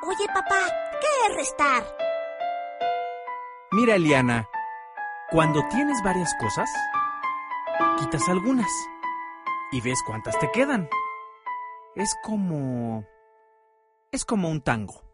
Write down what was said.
Oye, papá, ¿qué es restar? Mira, Eliana, cuando tienes varias cosas, quitas algunas y ves cuántas te quedan. Es como un tango.